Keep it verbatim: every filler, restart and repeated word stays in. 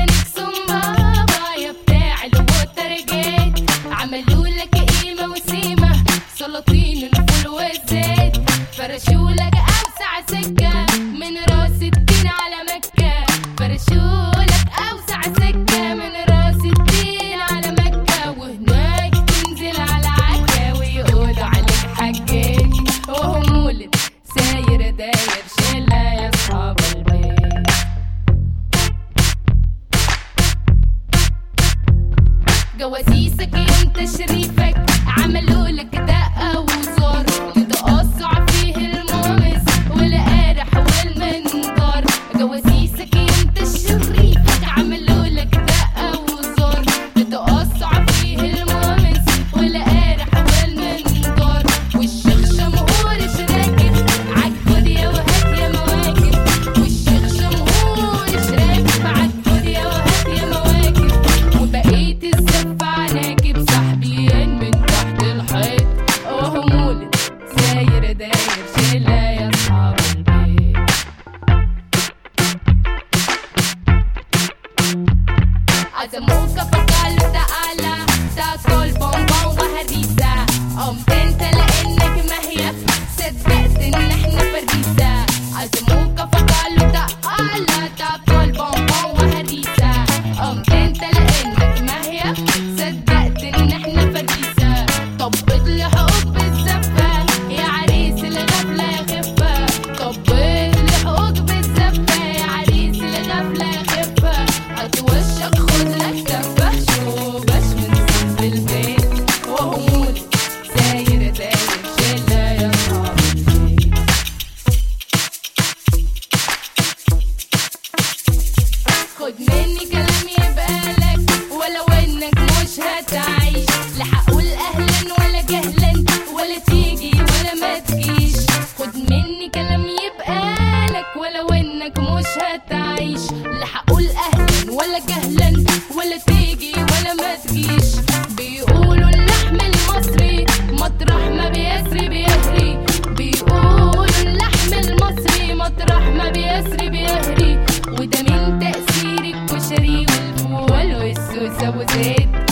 نكسون بابا يا بتاع الوتر جيت، عملوا لك قيمة وسيمة سلاطين الفول والزيت، فرشوا لك أوسع سكة من راس الدين على مكة، فرشوا لك أوسع سكة من راس الدين على مكة، وهناك تنزل على عكا ويقولوا عليك حجاج، وهو مولد ساير داير شلة يا أصحاب البيت. جواسيسك يوم تشريفك عملوا لك دقة وزار، تتقصع فيه المومس والقارح والمنظار، جواسيسك يوم تشريفك عملوا لك دقة وزار، تتقصع فيه المومس والقارح والمنظار، والشيخ شمهورش راكب عالجود يا وهات يا مواكب، والشيخ شمهورش راكب عالجود يا وهات يا مواكب، وبقيت الزف عناكب سحبين من تحت الحيط، وهو مولد ساير داير شلة يا أصحاب البيت. عزموك فقالوا تعالى تاكل بونبون وهريسة، قمت انت لانك مهيف صدقت ان احنا فريسة، عزموك فقالوا تعالى تاكل بونبون وهريسة، قمت انت لانك مهيف صدقت ان احنا فريسة، طبت لي حقوق بالزفة يا عريس الغفلة يا خفة، طبت لي حقوق بالزفة يا عريس الغفلة يا خفة، هات وشك خد لك تفة شو باش من سيف البيت، وهو مولد ساير داير شلة يا أصحاب البيت. خد مني كلام يبقالك ولو انك مش هتعيش، لا هقول اهلا ولا جهلا ولا تيجي ولا ما تجيش، خد مني كلام يبقالك ولو انك مش هتعيش، لا هقول اهلا ولا جهلا ولا تيجي ولا ما تجيش، بيقولوا اللحم المصري مطرح ما بيسري بيهري، بيقولوا اللحم المصري مطرح ما بيسري بيهري، وده من تأثير الكشري والفول والسوسة وزيت.